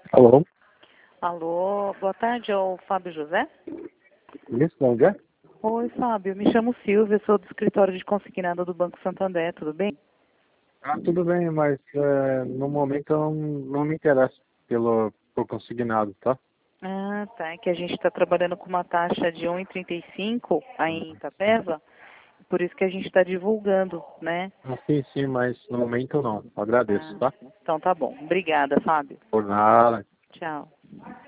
Alô? Alô, boa tarde, é o Fábio José? Isso, de onde é? Oi, Fábio, me chamo Silvia, sou do escritório de consignado do Banco Santander, tudo bem? Ah, tudo bem, mas no momento eu não me interesso por consignado, tá? Ah, tá, é que a gente está trabalhando com uma taxa de 1,35 aí em Itapeva, por isso que a gente está divulgando, né? Ah, sim, mas no momento não. Agradeço, Ah, tá? então tá bom. Obrigada, Fábio. Por nada. Tchau.